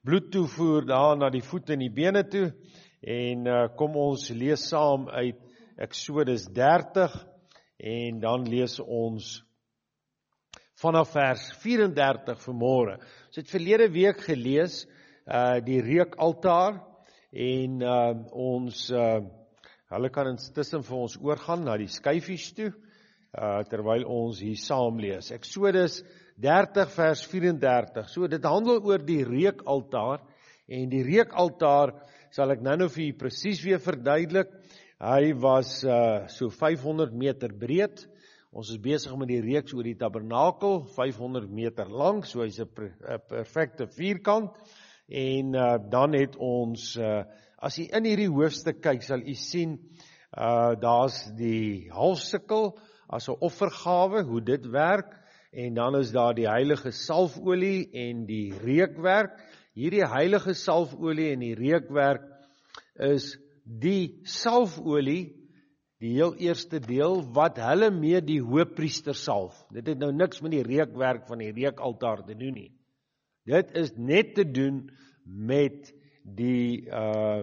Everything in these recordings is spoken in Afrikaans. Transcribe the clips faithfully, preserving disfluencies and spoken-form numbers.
bloed toevoer daar na die voete en die bene toe. En uh, kom ons lees saam uit Eksodus dertig en dan lees ons vanaf vers vyf-en-dertig vanmôre. Ons het verlede week gelees uh, die reukaltaar en uh, ons uh, hulle kan intussen vir ons oorgaan na die skyfies toe uh, terwyl ons hier saam lees. Eksodus dertig vers vyf-en-dertig. So dit handel oor die reukaltaar en die reukaltaar sal ek nou nou vir julle presies weer verduidelik. Hy was uh, so vyfhonderd meter breed. Ons is besig met die reeks oor die tabernakel, vyfhonderd meter lang, so hy's 'n perfekte vierkant. En uh, dan het ons, uh, as jy in hierdie hoofstuk kyk, sal jy sien, uh, daar's die halfsikkel as 'n offergawe, hoe dit werk, en dan is daar die heilige salfolie en die reukwerk. Hierdie heilige salfolie en die reukwerk is die salfolie, die heel eerste deel, wat hulle mee die hoëpriester salf. Dit het nou niks met die reukwerk van die reukaltaar te doen nie. Dit is net te doen met die uh,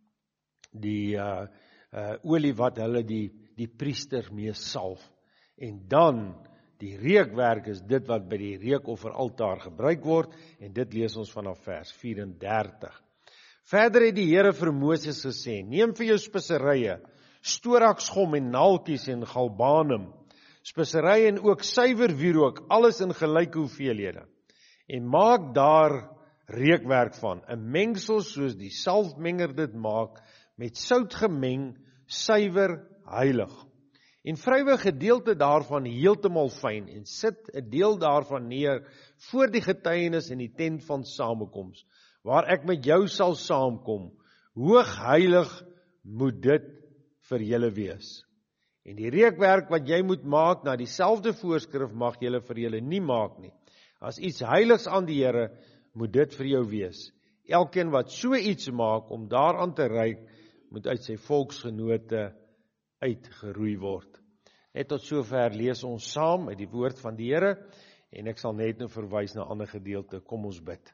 die uh, uh, olie wat hulle die, die priester mee salf. En dan, die reukwerk is dit wat by die reukofferaltaar gebruik word, en dit lees ons vanaf vers vyf-en-dertig. Verder het die Here vir Moses gesê, neem vir jou speserye, storaksgom en naaltjies en galbanum, speserye en ook suiwer wierook, alles in gelyke hoeveelhede. En maak daar reukwerk van, 'n mengsel soos die salfmenger dit maak, met sout gemeng, suiwer, heilig. En vrywe 'n gedeelte daarvan heeltemal fyn, en sit 'n deel daarvan neer voor die getuienis in die tent van samekoms, waar ek met jou sal saamkom. Hoog heilig moet dit vir julle wees. En die reukwerk wat jy moet maak, na dieselfde voorskrif mag julle vir julle nie maak nie. As iets heiligs aan die Here, moet dit vir jou wees. Elkeen wat so iets maak om daaraan te ryk, moet uit sy volksgenote uitgeroei word. Net tot sover lees ons saam uit die woord van die Here, en ek sal net nou verwys na 'n ander gedeelte. Kom ons bid.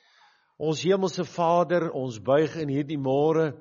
Ons hemelse Vader, ons buig in hierdie môre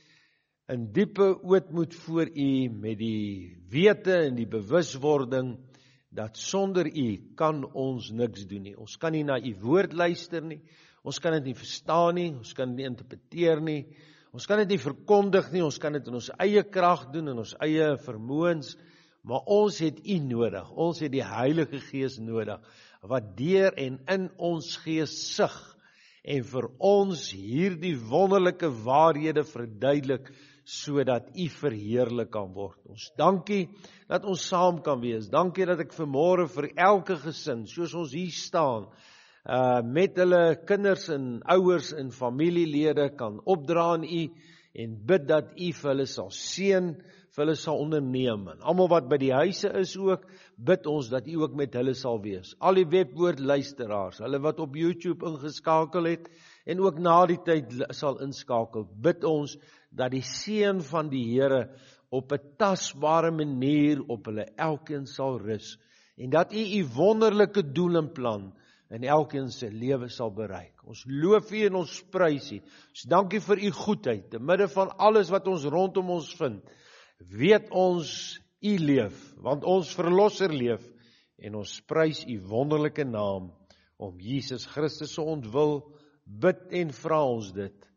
in diepe ootmoed voor U, met die wete en die bewuswording dat sonder U kan ons niks doen nie. Ons kan nie na U woord luister nie, ons kan dit nie verstaan nie, ons kan dit nie interpreteer nie, ons kan dit nie verkondig nie, ons kan dit in ons eie krag doen, in ons eie vermoëns, maar ons het U nodig, ons het die Heilige Gees nodig, wat deur en in ons gees sig, en vir ons hierdie wonderlike waarhede verduidelik, sodat U verheerlik kan word. Ons dankie dat ons saam kan wees. Dankie dat ek vanmôre vir elke gesin, soos ons hier staan, uh, met hulle kinders en ouers en familielede kan opdra aan U, en bid dat U vir hulle sal seën, vir hulle sal onderneem. En almal wat by die huise is ook, bid ons dat U ook met hulle sal wees. Al die webwoord luisteraars, hulle wat op YouTube ingeskakel het, en ook na die tyd sal inskakel, bid ons dat die seën van die Here op 'n tasbare manier op hulle elkeen sal rus, en dat U U wonderlike doel en plan in elkeen se lewe sal bereik. Ons loof U en ons prys U. Ons dankie vir U goedheid, te midde van alles wat ons rondom ons vind. Weet ons U leef, want ons verlosser leef, en ons prys U wonderlike naam, om Jesus Christus se ontwil, bid en vra ons dit.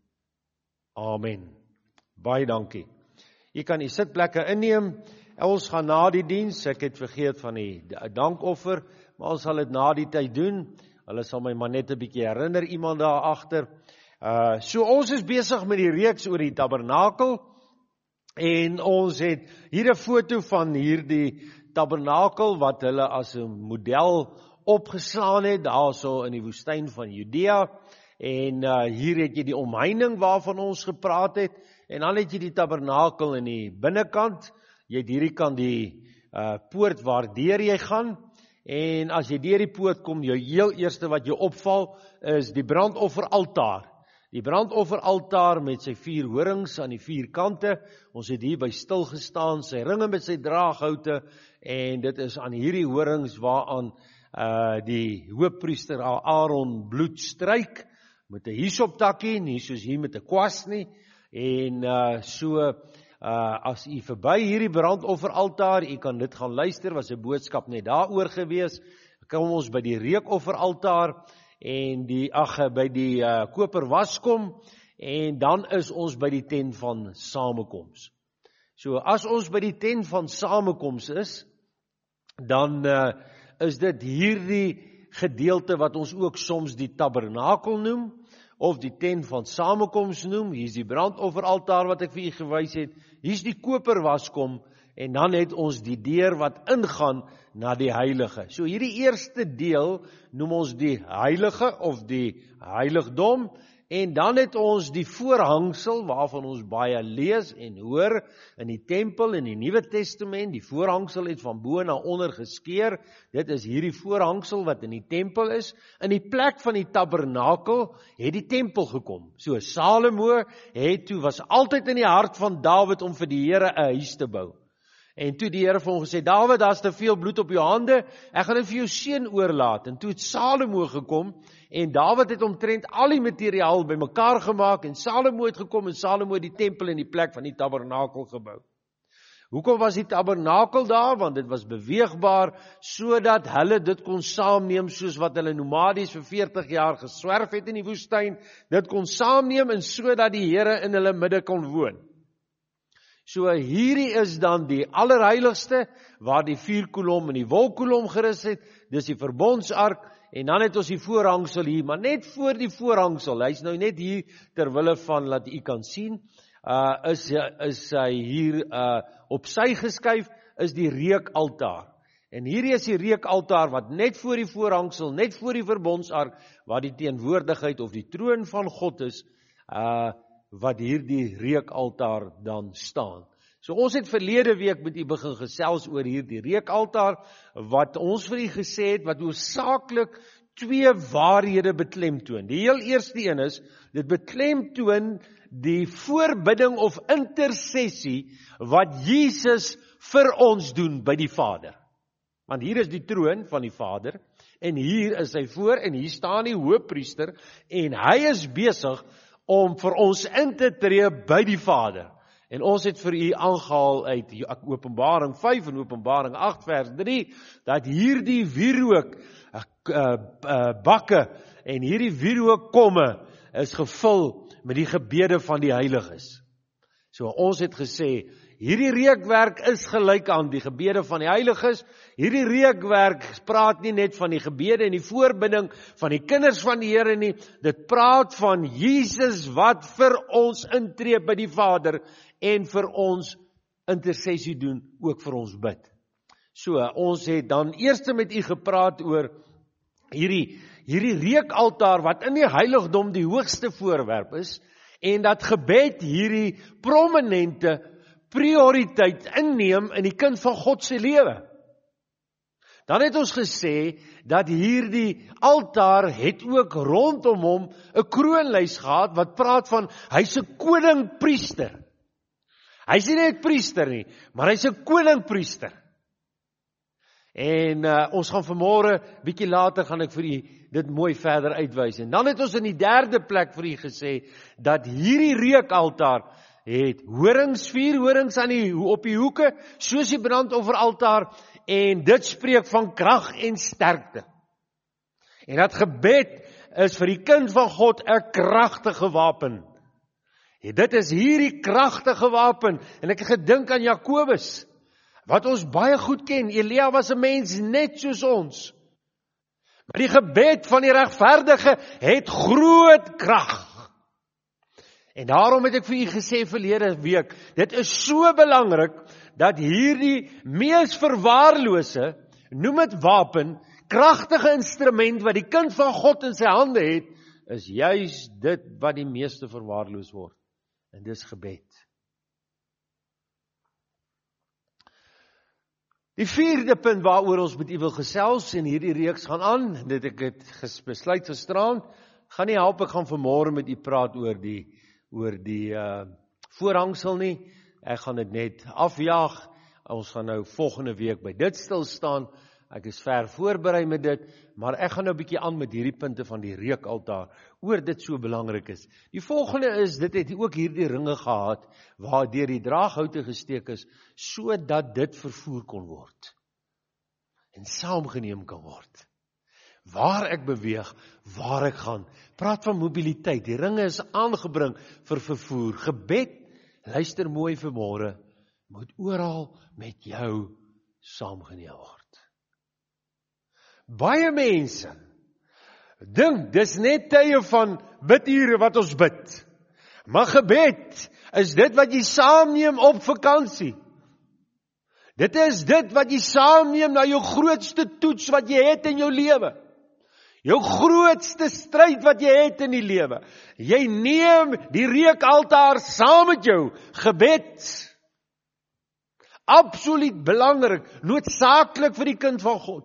Amen. Baie dankie. Jy kan die sitplekke inneem. Ons gaan na die diens, ek het vergeet van die dankoffer, maar ons sal dit na die tyd doen. Hulle sal my maar net 'n bietjie herinner, iemand daar agter. Uh, so ons is besig met die reeks oor die tabernakel, en ons het hier 'n foto van hierdie tabernakel, wat hulle as 'n model opgeslaan het, daar so in die woestyn van Judea, en uh, hier het jy die omheining waarvan ons gepraat het, en dan het jy die tabernakel in die binnekant, jy het hierdie kant die uh, poort waardeur jy gaan, en as jy deur die poort kom, jou heel eerste wat jou opval, is die brandofferaltaar. Die brandofferaltaar met sy vier horings aan die vier kante, ons het hier by stil gestaan, sy ringe met sy draaghoute, en dit is aan hierdie horings waaraan uh, die hoofpriester Aaron bloed stryk, met 'n hiesoptakkie, nie soos hier met 'n kwas nie. En uh, so, uh, as u verby hierdie brandofferaltaar, u kan dit gaan luister, was 'n boodskap net daaroor gewees. Kom ons by die reukofferaltaar en die ag by die uh, koper waskom en dan is ons by die tent van samekoms. So as ons by die tent van samekoms is, dan uh, is dit hierdie gedeelte wat ons ook soms die tabernakel noem, of die tent van samekoms noem. Hier is die brandofferaltaar wat ek vir u gewys het, hier is die koperwaskom, en dan het ons die deur wat ingaan na die heilige. So hierdie eerste deel noem ons die heilige, of die heiligdom, en dan het ons die voorhangsel, waarvan ons baie lees en hoor, in die tempel, in die Nuwe Testament, die voorhangsel het van bo na onder geskeur, dit is hierdie voorhangsel wat in die tempel is, in die plek van die tabernakel, het die tempel gekom. So Salomo het toe, was altyd in die hart van Dawid om vir die Here 'n huis te bou. En toe die Here vir hom gesê, Dawid, daar's te veel bloed op jou hande, ek gaan dit vir jou seun oorlaat. En toe het Salomo gekom, en Dawid het omtrent al die materiaal bymekaar gemaak, en Salomo het gekom, en Salomo het die tempel in die plek van die tabernakel gebou. Hoekom was die tabernakel daar? Want dit was beweegbaar, sodat hulle dit kon saamneem, soos wat hulle nomadies vir veertig jaar geswerf het in die woestyn, dit kon saamneem, en sodat die Here in hulle midde kon woon. So hierdie is dan die allerheiligste, waar die vierkolom en die wolkkolom gerus het, dis die verbondsark, en dan het ons die voorhangsel hier, maar net voor die voorhangsel, hy is nou net hier, terwille van, laat u kan sien, uh, is, is hy hier uh, op sy geskuif, is die reukaltaar. En hierdie is die reukaltaar, wat net voor die voorhangsel, net voor die verbondsark, waar die teenwoordigheid of die troon van God is, uh, wat hier die reukaltaar dan staan. So ons het verlede week met u begin gesels oor hier die reukaltaar, wat ons vir u gesê het, wat hoofsaaklik twee waarhede beklemtoon. Die heel eerste een is, dit beklemtoon die voorbidding of intersessie, wat Jesus vir ons doen by die Vader. Want hier is die troon van die Vader, en hier is hy voor, en hier staan die hoëpriester, en hy is besig om vir ons in te tree by die Vader. En ons het vir u aangehaal uit Openbaring vyf en Openbaring agt vers drie, dat hierdie wierook uh, uh, uh, bakke en hierdie wierookkomme is gevul met die gebede van die heiliges. So ons het gesê, hierdie reukwerk is gelyk aan die gebede van die heiliges. Hierdie reukwerk praat nie net van die gebede en die voorbidding van die kinders van die Here nie. Dit praat van Jesus wat vir ons intree by die Vader en vir ons intersessie doen, ook vir ons bid. So, ons het dan eers met u gepraat oor hierdie, hierdie reukaltaar wat in die heiligdom die hoogste voorwerp is, en dat gebed hierdie prominente prioriteit inneem in die kind van God se lewe. Dan het ons gesê dat hierdie altaar het ook rondom hom 'n kroonlys gehad wat praat van hy's 'n koning-priester. Hy's nie net priester nie, maar hy's 'n koning-priester. En uh, ons gaan vanmôre bietjie later gaan ek vir u dit mooi verder uitwys. En dan het ons in die derde plek vir u gesê dat hierdie reukaltaar het horings, vier horings aan die, op die hoeke, soos die brandofferaltaar, en dit spreek van krag en sterkte. En dat gebed is vir die kind van God 'n kragtige wapen. En dit is hierdie kragtige wapen, en ek het gedink aan Jakobus, wat ons baie goed ken. Elia was 'n mens net soos ons. Maar die gebed van die regverdige het groot krag. En daarom het ek vir u gesê verlede week, dit is so belangrik, dat hierdie mees verwaarlose, noem dit wapen, kragtige instrument wat die kind van God in sy hande het, is juis dit wat die meeste verwaarloos word. En dis gebed. Die vierde punt waaroor ons met u wil gesels, en hierdie reeks gaan aan, dit ek het besluit gisteraan, gaan nie help, ek gaan vanmôre met u praat oor die oor die uh, voorhangsel nie. Ek gaan dit net afjaag. Ons gaan nou volgende week by dit stil staan. Ek is ver voorberei met dit, Maar ek gaan nou 'n bietjie aan met hierdie punte van die reukaltaar, oor dit so belangrik is. Die volgende is, dit het ook hierdie ringe gehad, waar deur die draaghoute gesteek is, sodat dit vervoer kon word. En saamgeneem kan word. Waar ek beweeg, waar ek gaan. Praat van mobiliteit, die ringe is aangebring vir vervoer. Gebed, luister mooi vanmôre, moet oral met jou saamgeneem word. Baie mense dink, dis net tye van bidure wat ons bid. Maar gebed is dit wat jy saamneem op vakansie. Dit is dit wat jy saamneem na jou grootste toets wat jy het in jou lewe. Jou grootste stryd wat jy het in die lewe. Jy neem die reukaltaar saam met jou. Gebed. Absoluut belangrik, noodsaaklik vir die kind van God.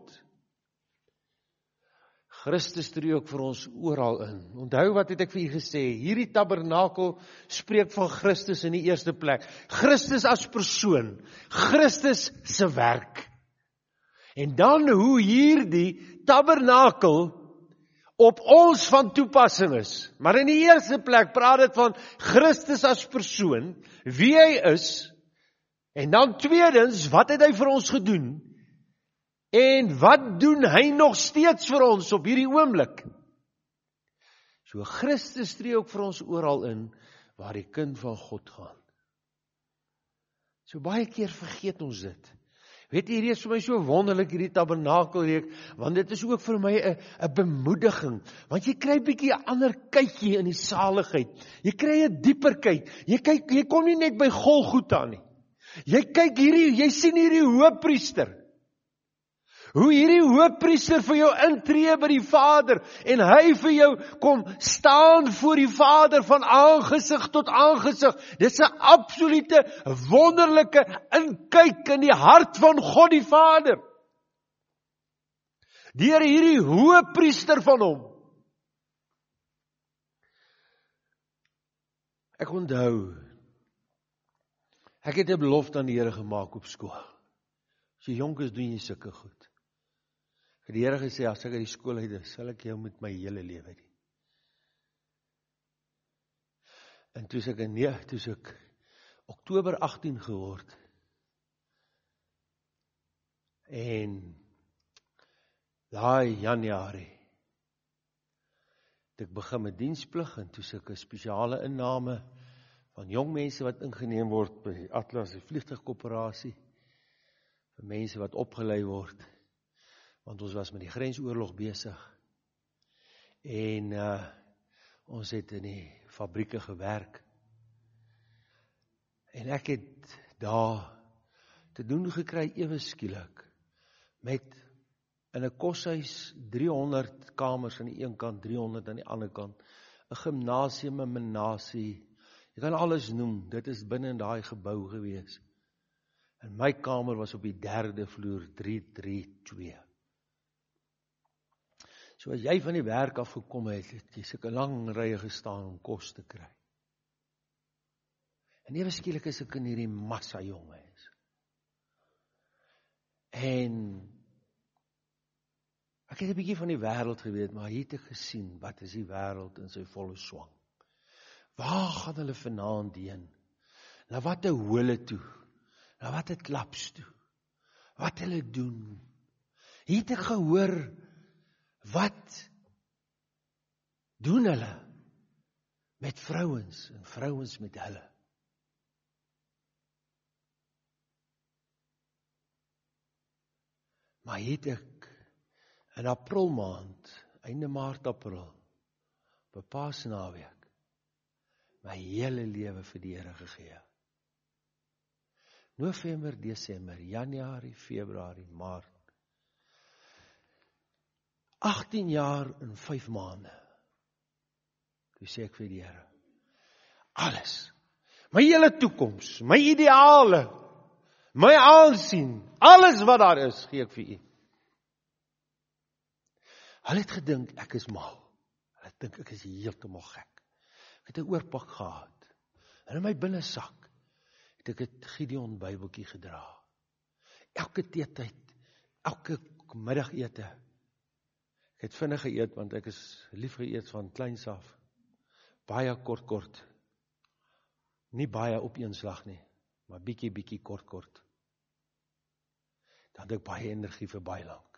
Christus tree ook vir ons oral in. Onthou wat het ek vir u gesê, hierdie tabernakel spreek van Christus in die eerste plek. Christus as persoon, Christus se werk. En dan hoe hierdie tabernakel op ons van toepassing is. Maar in die eerste plek praat dit van Christus as persoon, wie hy is, en dan tweedens, wat het hy vir ons gedoen? En wat doen hy nog steeds vir ons op hierdie oomblik? So Christus tree ook vir ons oral in, waar die kind van God gaan. So baie keer vergeet ons dit. Weet jy, hierdie is vir my so wonderlik, hierdie tabernakelreek, want dit is ook vir my 'n 'n bemoediging, want jy kry 'n bietjie 'n ander kykie in die saligheid. Jy kry 'n dieper kyk. Jy kyk, jy kom nie net by Golgotha nie. Jy kyk hierdie, jy sien hierdie hoëpriester. Hoe hierdie hoëpriester vir jou intree by die Vader, en hy vir jou kom staan voor die Vader van aangesig tot aangesig. Dis 'n absolute wonderlike inkyk in die hart van God die Vader. Deur hierdie hoëpriester van hom. Ek onthou, ek het 'n belofte aan die Here gemaak op skool. As jy jonk is, doen jy sulke goed. Ek het die Here gesê, as ek uit die skool uit is, sal ek jou met my hele lewe dien. En toe ek in nee, toe ek Oktober agttien geword. En daai Januarie het ek begin met diensplig, en toe ek 'n spesiale inname van jong mense wat ingeneem word by Atlas, die vliegtuigkoöperasie, vir mense wat opgelei word. Want ons was met die grensoorlog besig. En uh, ons het in die fabrieke gewerk. En ek het daar te doen gekry ewe skielik. Met in 'n koshuis driehonderd kamers aan die een kant, driehonderd aan die ander kant. 'n Gimnasium, 'n menasie. Jy kan alles noem, dit is binne in daai gebou gewees. En my kamer was op die derde vloer, drie drie twee. So as jy van die werk afgekom het, het jy sulke lang rye gestaan om kos te kry. En ewe skielik is ek in hierdie massa jong mense. En ek het 'n bietjie van die wêreld geweet, maar hier het ek gesien, wat is die wêreld in sy volle swang? Waar gaan hulle vanaand heen? Na wat 'n hole toe? Na wat 'n klaps toe? Wat hulle doen? Hier het ek gehoor, wat doen hulle met vrouens en vrouens met hulle? Maar het ek in April maand, einde Maart, April, op 'n Paasnaweek, my hele lewe vir die Here gegee. November, Desember, Januarie, Februarie, Maart. agttien jaar en vyf maande. Toe sê ek vir die Here, alles, my hele toekoms, my ideale, my aansien, alles wat daar is, gee ek vir U. Hulle het gedink ek is mal. Hulle het dink ek is heeltemal gek. Ek het 'n oorpak gehad. En in my binnesak het ek 'n Gideon Bybeltjie gedra. Elke teetyd, elke middagete, Ek het vinnig geëet, want ek is lief geëet van kleins af. Baie kort kort. Nie baie op een slag nie, maar bietjie bietjie kort kort. Dan het ek baie energie vir baie lank.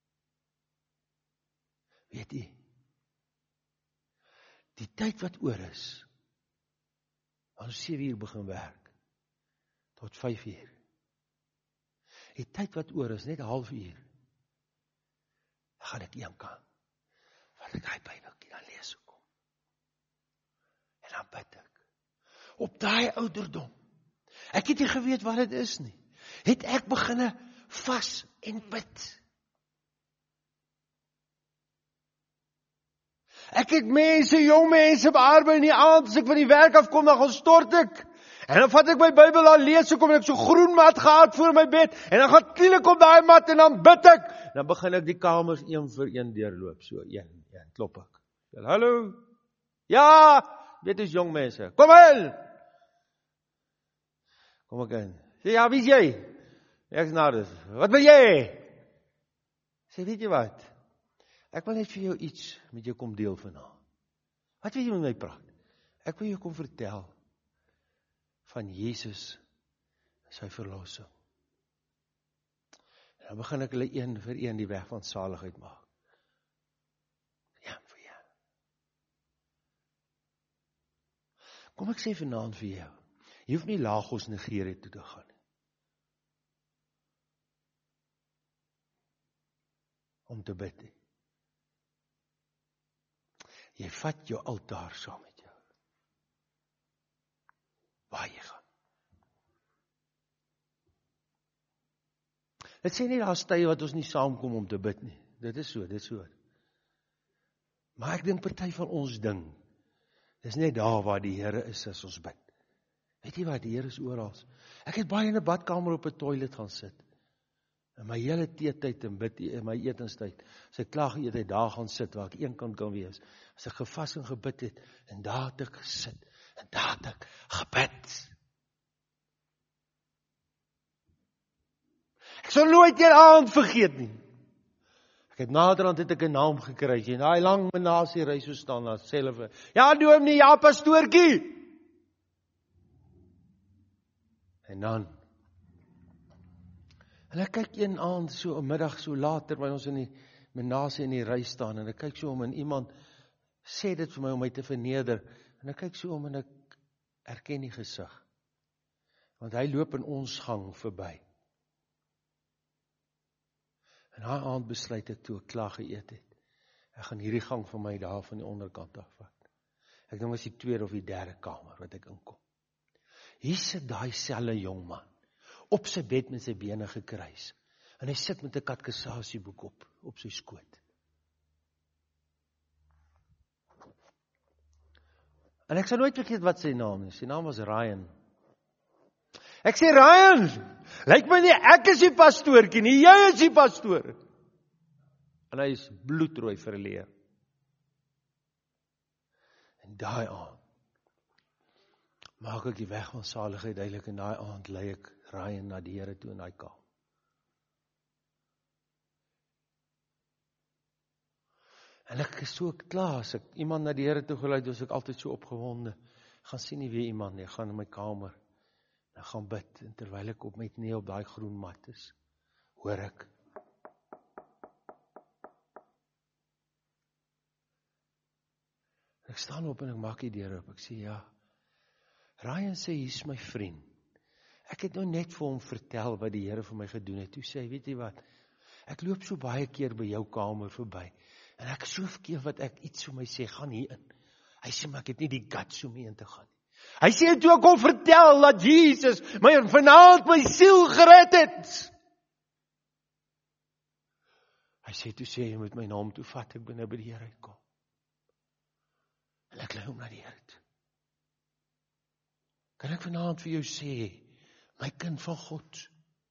Weet jy, die tyd wat oor is, ons sewe uur begin werk, tot vyf uur. Die tyd wat oor is, net een half uur, dan gaan ek een kan, wat ek die Bybeltjie dan lees kom. En dan bid ek. Op daai ouderdom, ek het nie geweet wat dit is nie, het ek beginne vas en bid. Ek het mense, jong mense bearbeid in die aand, as ek van die werk afkom, dan gaan stort ek. En dan vat ek my Bybel aan lees, ek kom en ek so groen mat gehad voor my bed, en dan gaan kniel ek op daai mat, en dan bid ek. Dan begin ek die kamers een vir een deurloop, so een, een, klop ek. Hallo? Ja, dit is jong mense, kom in! Kom ek in. Sê, ja, wie is jy? Ek is Nardus. Wat wil jy? Sê, weet jy wat? Ek wil net vir jou iets met jou kom deel vanavond. Wat wil jy met my praat? Ek wil jou kom vertel van Jesus en sy verlossing. En dan begin ek hulle een vir een die weg van saligheid maak. Een vir een. Kom ek sê vanavond vir jou, jy hoef nie Lagos Nigeria toe te gaan. Om te bid. Jy vat jou altaar saam met jou. Waar jy gaan. Dit sê nie daar is tye wat ons nie saamkom om te bid nie. Dit is so, dit is so. Maar ek dink party van ons ding, dis net daar waar die Here is as ons bid. Weet jy wat, die Here is oral. Ek het baie in 'n badkamer op 'n toilet gaan sit. In my hele teetyd en bid, in my etenstyd, as ek klaar geëet het, daar gaan sit, waar ek een kant kan wees. As ek gevas en gebid het, en daar het ek gesit, en daar het ek gebid. Ek sal nooit een aand vergeet nie. Ek het naderhand het ek 'n naam gekry, en daai lang menasie ry so staan, as sê hulle, ja dominee, ja pastoortjie. En dan, en ek kyk een aand, so 'n middag, so laat, terwyl ons in die menasie in die ry staan, en ek kyk so om, en iemand sê dit vir my om my te verneder, en ek kyk so om, en ek erken die gesig, want hy loop in ons gang verby. En daai aand besluit ek toe ek klaar geëet het, ek gaan hierdie gang van my daar van die onderkant afvat. Ek dink was die tweede of die derde kamer wat ek inkom. Hier sit daai selfe jong man, op sy bed met sy bene gekruis, en hy sit met 'n katekisasieboek op, op sy skoot. En ek sal nooit vergeet wat sy naam is, sy naam was Ryan. Ek sê, Ryan, lyk my nie, ek is die pastoortjie nie, jy is die pastoor. En hy is bloedrooi verleer. En daai aand, maak ek die weg van saligheid duidelik, en daai aand lei ek Ryan na die Here toe in daai kamer. En ek is so klaar, as ek iemand na die Here toe gelei het, was ek altyd so opgewonde. Ek gaan sien nie weer iemand nie, ek gaan in my kamer, en ek gaan bid, en terwyl ek op my knie op daai groen mat is, hoor ek, ek staan op en ek maak die deur op, ek sê ja, Ryan sê, hier is my vriend, ek het nou net vir hom vertel wat die Here vir my gedoen het, toe sê hy, weet jy wat, ek loop so baie keer by jou kamer verby, en ek so keer wat ek iets vir my sê, gaan hier in, hy sê, maar ek het nie die guts om hier in te gaan. Hy sê, toe ek kon vertel dat Jesus my vanaand my siel gered het. Hy sê, toe sê, jy moet my naam toe vat, ek binne by die Here uitkom. En ek lei hom na die Here toe. Kan ek vanaand vir jou sê, my kind van God,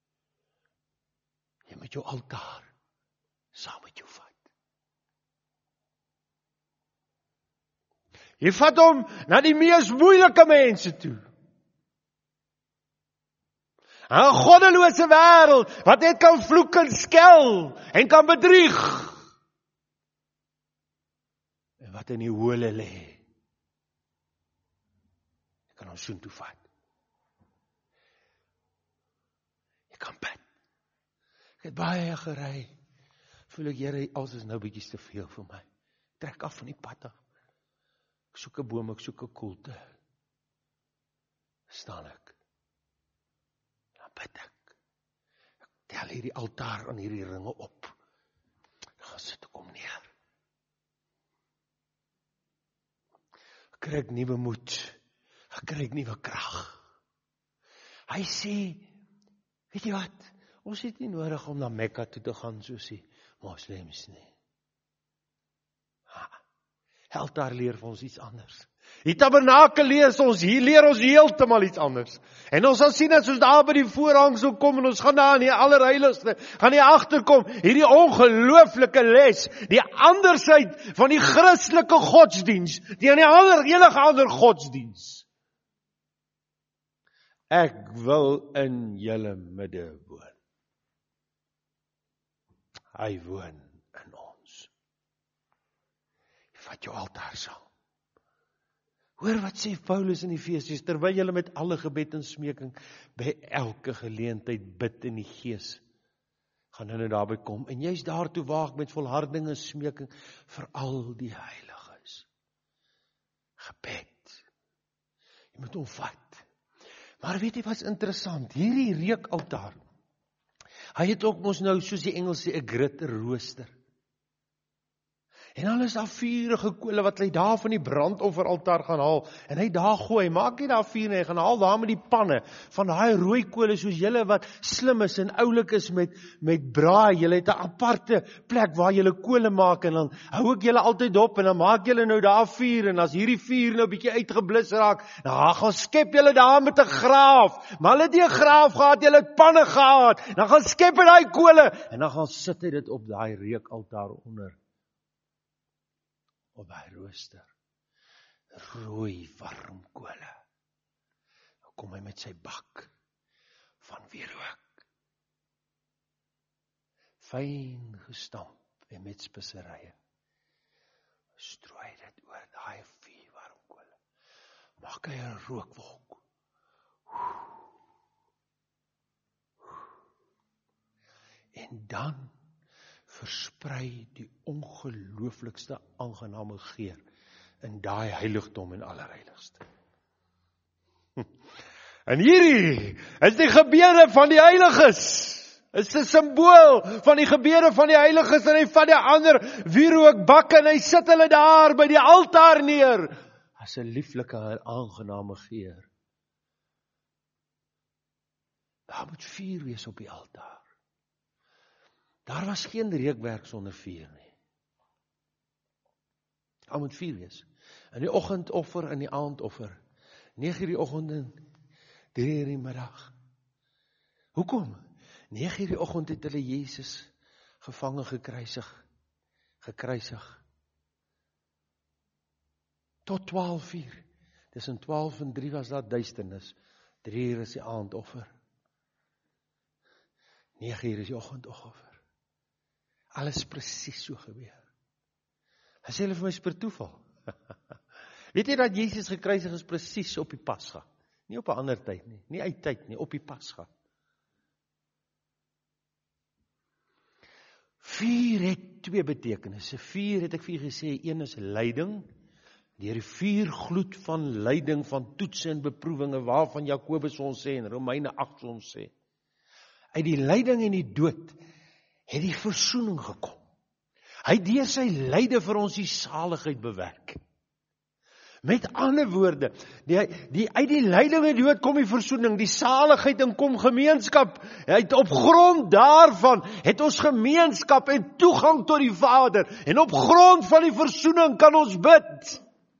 jy met jou altaar, saam met jou vat. Jy vat hom na die mees moeilike mense toe. 'n goddelose wêreld, wat net kan vloek en skel, en kan bedrieg. wat in die hole lê. Jy kan hom soontoe vat. Jy kan bid. Ek het baie gery. Voel ek, Here, alles is nou bietjies te veel vir my. Trek af van die pad af. Ek soek 'n boom, ek soek 'n koelte. Staan ek. Dan bid ek. Ek tel hierdie altaar aan hierdie ringe op. Ek gaan sit, ek kom neer. Ek kry nuwe moed. Ek kry nuwe krag. Hy sê, weet jy wat? Ons het nie nodig om na Mekka toe te gaan soos die moslems nie. Altaar leer vir ons iets anders. Die tabernakel leer ons, hier leer ons heeltemal iets anders. En ons sal sien as ons daar by die voorhang sou kom en ons gaan daar in die allerheiligste, gaan die agterkom, hierdie ongelooflike les, die andersheid van die Christelike godsdiens, die aan die ander, enige ander godsdiens. Ek wil in julle midde woon. Hy woon in ons. Vat jou altaar saam. Hoor wat sê Paulus in Efesiërs, terwyl julle met alle gebed en smeking by elke geleentheid bid in die Gees, gaan hulle daarby kom. En jy's daartoe waak met volharding en smeking vir al die heiliges. Gebed. Jy moet hom vat. Maar weet jy wat is interessant? Hierdie reukaltaar, hy het ook mos nou, soos die Engels sê, 'n greater rooster. En dan is daar vurige kole wat hy daar van die brandofferaltaar gaan haal. En hy daar gooi, maak nie daar vuur nie, hy gaan haal daar met die panne van daai rooi kole, soos julle wat slim is en oulik is met, met braai. Julle het 'n aparte plek waar julle kole maak en dan hou ek julle altyd op en dan maak julle nou daar vuur. En as hierdie vuur nou bietjie uitgeblus raak, dan gaan skep julle daar met 'n graaf. Maar hulle het nie 'n graaf gehad, julle het panne gehad. Dan gaan skep hy daai kole en dan gaan sit hy dit op daai reukaltaar onder. Op hy rooster, rooi warm kole. Dan kom hy met sy bak van wierook. Fyn gestamp en met speserye. Strooi dit oor daai vuur warm kole. Maak hy 'n rookwolk. En dan versprei die ongelooflikste aangename geur in daai heiligdom en allerheiligste. En hierdie is die gebede van die heiliges. Is 'n simbool van die gebede van die heiliges en hy vat die ander wierookbakke en hy sit hulle daar by die altaar neer. As 'n lieflike en aangename geur. Daar moet vuur wees op die altaar. Daar was geen reukwerk sonder vuur nie. Daar moet vuur wees. In die oggendoffer en die aandoffer. nege uur die oggend en drie uur die middag. Hoekom? nege uur die oggend het hulle Jesus gevange gekruisig. Gekruisig. Tot twaalf uur. Tussen twaalf en drie was daar duisternis. drie uur is die aandoffer. nege uur is die oggendoffer. Alles presies so gebeur. Hy sê hulle vir my is per toeval. Weet jy dat Jesus gekruisig is presies op die Pasga? Nie op 'n ander tyd nie, nie uit tyd nie, op die Pasga. Vuur het twee betekenisse. Vuur het ek vir julle gesê, een is lyding, deur die vuurgloed van lyding, van toetse en beproewinge, waarvan Jakobus ons sê en Romeine agt ons sê. Uit die lyding en die dood het die versoening gekom. Hy het deur sy lyde vir ons die saligheid bewerk. Met ander woorde, die, die, uit die lyding en dood kom die versoening, die saligheid en kom gemeenskap. Hy het op grond daarvan het ons gemeenskap en toegang tot die Vader. En op grond van die versoening kan ons bid.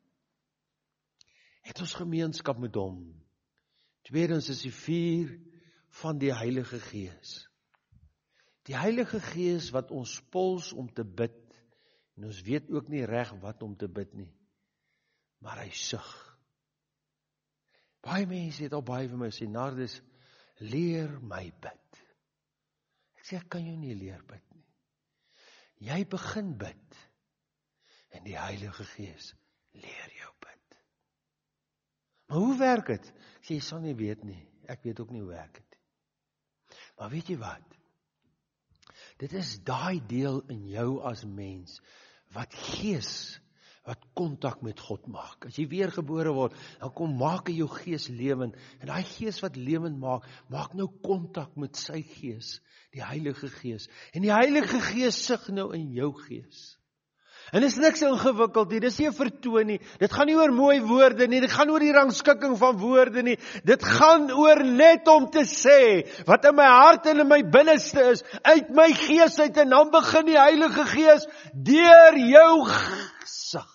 Het ons gemeenskap met hom. Tweedens is die vuur van die Heilige Gees. Die Heilige Gees wat ons pols om te bid, en ons weet ook nie reg wat om te bid nie, maar hy sug. Baie mense het al baie vir my sê, Nardus, leer my bid. Ek sê, ek kan jou nie leer bid nie. Jy begin bid, En die Heilige Gees leer jou bid. Maar hoe werk het? Ek sê, jy sal nie weet nie. Ek weet ook nie hoe werk het. Maar weet jy wat? Dit is daai deel in jou as mens, wat gees, wat kontak met God maak. As jy weergebore word, dan kom maak hy jou gees lewend. En daai gees wat lewend maak, maak nou kontak met sy gees, die Heilige Gees. En die Heilige Gees sig nou in jou gees. En dit is niks ingewikkeld nie, dit is nie 'n vertoon nie, dit gaan nie oor mooi woorde nie, dit gaan oor die rangskikking van woorde nie, dit gaan oor net om te sê, wat in my hart en in my binneste is, uit my gees uit, en dan begin die Heilige Gees, deur jou gesig.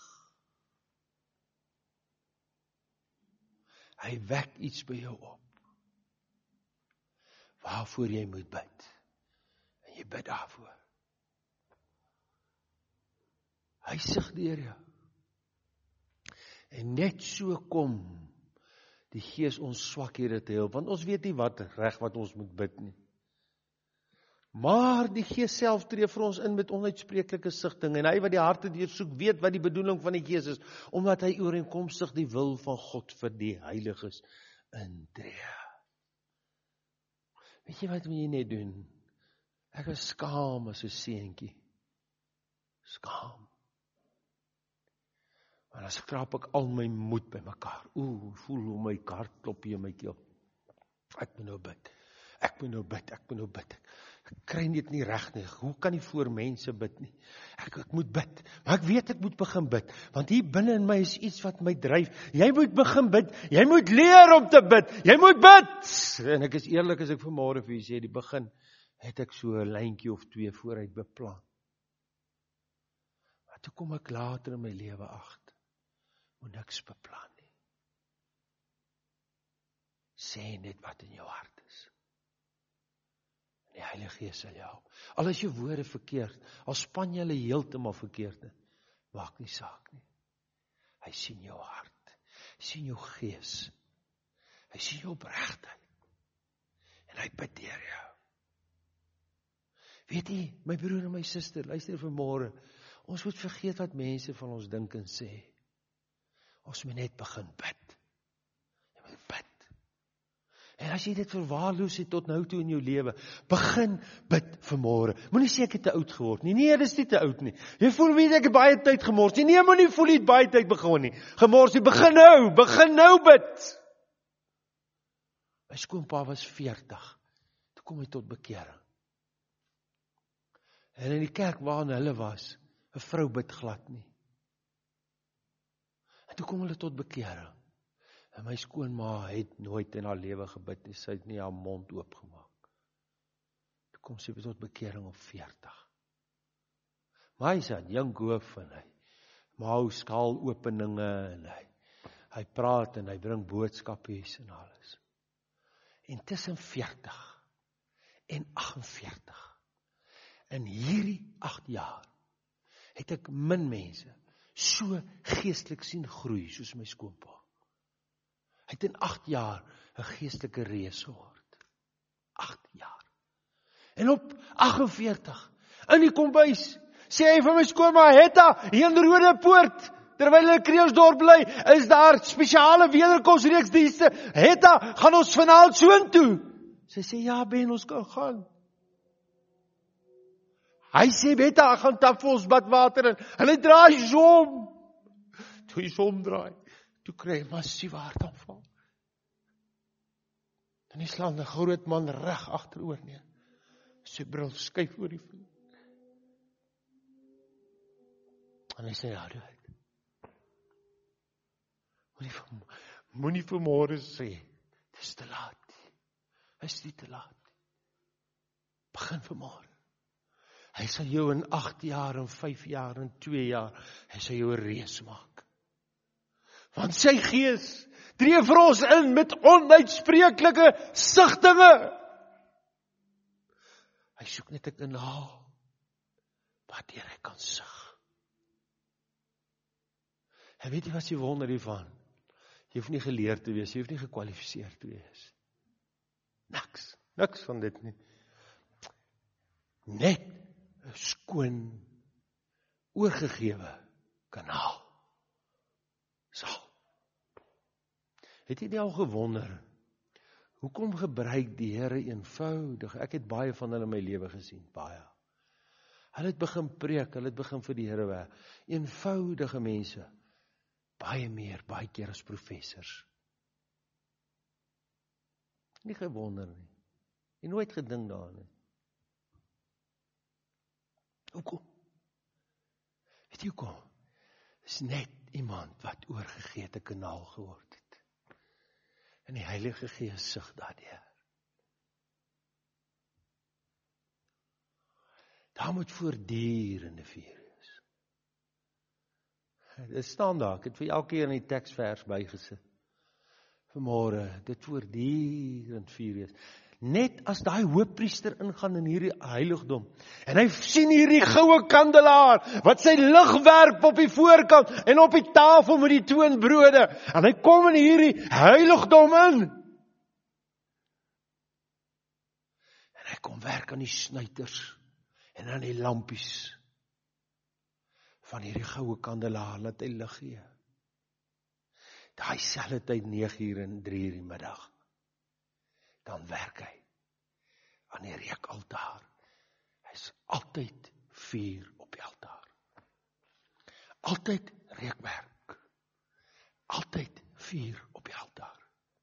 Hy wek iets by jou op, waarvoor jy moet bid, en jy bid daarvoor. Hy sig deur jou. En net so kom die Gees ons swakhede te help, want ons weet nie wat reg wat ons moet bid nie. Maar die Gees self tree vir ons in met onuitspreeklike sigting, en hy wat die harte deursoek, weet wat die bedoeling van die Gees is, omdat hy ooreenkomstig die wil van God vir die heiliges intree. Weet jy wat moet jy net doen? Ek is skaam as 'n seentjie. Skaam. En dan skraap ek al my moed by mekaar. Oeh, voel hoe my hart klop hier in my keel. Ek moet nou bid. Ek moet nou bid. Ek moet nou bid. Ek kry dit nie reg nie. Hoe kan nie voor mense bid nie? Ek, ek moet bid. Maar ek weet ek moet begin bid. Want hier binne in my is iets wat my dryf. Jy moet begin bid. Jy moet leer om te bid. Jy moet bid. En ek is eerlik as ek vanmôre vir julle sê, die begin het ek so 'n lyntjie of twee vooruit beplan. Maar toe kom ek later in my lewe agter. Moet niks beplan nie. Sê net wat in jou hart is. En die Heilige Gees sal jou help. Al is jou woorde verkeerd, al span jy hulle heeltemal verkeerd in, maak nie saak nie. Hy sien jou hart, hy sien jou gees, hy sien jou opregtheid. En hy bid deur jou. Weet jy, my broer en my suster, luister vanmôre, ons moet vergeet wat mense van ons dink en sê. Ons moet net begin bid. Jy moet bid. En as jy dit verwaarloos het tot nou toe in jou lewe, begin bid vanmôre. Moenie sê ek het te oud geword nie. Nee, dis nie te oud nie. Jy voel weet ek het baie tyd gemors nie. Nee, moenie voel jy het baie tyd begin nie. Gemors nie. Begin nou, begin nou bid. My skoonpa was veertig. Toe kom hy tot bekering. En in die kerk waarin hulle was, 'n vrou bid glad nie. Toe kom hulle tot bekering. En my skoonma het nooit in haar lewe gebid nie. Sy het nie haar mond oopgemaak. Toe kom sy tot bekering op veertig. Maar hy sê, jong hoof en hy maak skaal openinge en hy, hy praat en hy bring boodskapies en alles. En tussen veertig en agt en veertig, in hierdie agt jaar, het ek min mense so geestelik sien groei, soos my skoonpa. Hy het in agt jaar 'n geestelike reus geword. agt jaar. En op agt en veertig, in die kombuis, sê hy vir my skoonma, Hetta, hier in Rode Poort, terwyl hulle in Kreeusdorp bly, is daar spesiale wederkomsreeksdienste. Hetta, gaan ons vanaand soontoe? Sy sê, ja Ben, ons kan gaan. Hy sê, Hetta, ek gaan tap vir ons badwater in. En hy draai som. Toe hy som draai, toe kry hy massief hartaanval. En hy slaan 'n groot man reg agteroor neer. Sy bril skuif oor die vloer. En hy sê, ja, dood. Moenie vir, moenie vir môre sê, dit is te laat. Dit is nie te laat. Begin vir môre. Hy sal jou in agt jaar, en vyf jaar, en twee jaar, hy sal jou 'n reus maak. Want sy gees tree vir ons in met onuitspreeklike sigtinge. Hy soek net 'n kanaal waardeur hy kan sig. En weet jy wat jy wonder hiervan? Jy hoef nie geleerd te wees, jy hoef nie gekwalifiseerd te wees. Niks, niks van dit nie. Net 'n skoon, oorgegewe kanaal. So. Het jy nie al gewonder, hoekom gebruik die Here eenvoudig? Ek het baie van hulle in my lewe gesien, baie. Hulle het begin preek, hulle het begin vir die Here werk. Eenvoudige mense, baie meer, baie keer as professors. Nie gewonder nie. En nooit gedink daaraan nie. Hoekom? Weet jy hoekom? Is net iemand wat oorgegee het 'n kanaal geword het. En die Heilige Gees sig daardeur. Daar moet voortdurende vuur wees. Dit staan daar, ek het vir elke keer in die teksvers bygesit. Vanmôre, dit voortdurend vuur wees. Net as daai hoofpriester ingaan in hierdie heiligdom, en hy sien hierdie goue kandelaar, wat sy lig werp op die voorkant, en op die tafel met die toonbrode, en hy kom in hierdie heiligdom in, en hy kom werk aan die snuiters, en aan die lampies, van hierdie goue kandelaar, laat hy lig gee. Daai selfde tyd nege uur en drie uur die middag, dan werk hy aan die reukaltaar. Hy is altyd vuur op die altaar. Altyd reukwerk. Altyd vuur op die altaar.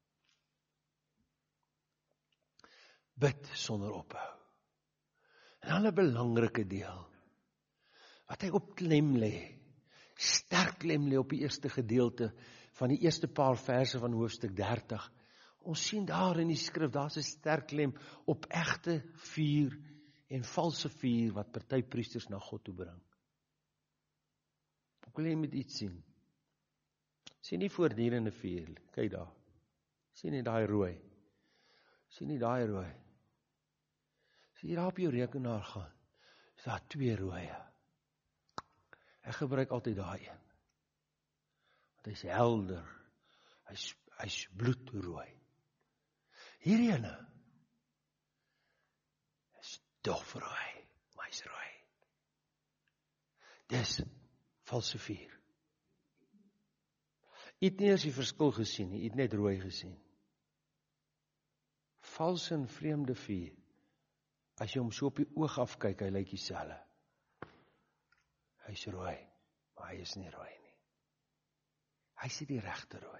Bid sonder ophou. En dan 'n belangrike deel, wat hy op klem lê, sterk klem lê op die eerste gedeelte, van die eerste paar verse van hoofstuk dertig, ons sien daar in die skrif, daar is 'n sterk klem op egte vuur en valse vuur wat party priesters na God toe bring. Ek wil jy moet iets sien. Sien nie voortdurende vuur, kyk daar. Sien nie daai rooi. Sien nie daai rooi. As jy daar op jou rekenaar gaan, is daar twee rooie. Ek gebruik altyd daai een. Want hy's helder. Hy's hy's bloedrooi. Hierdie ene is dofrooi, maar hy's rooi. Dis valse vuur. Jy het nie eers die verskil gesien nie, jy het net rooi gesien. Vals en vreemde vuur. As jy hom so op die oog afkyk, hy lyk dieselfde. Hy's rooi, maar hy is nie rooi nie. Hy is die regte rooi.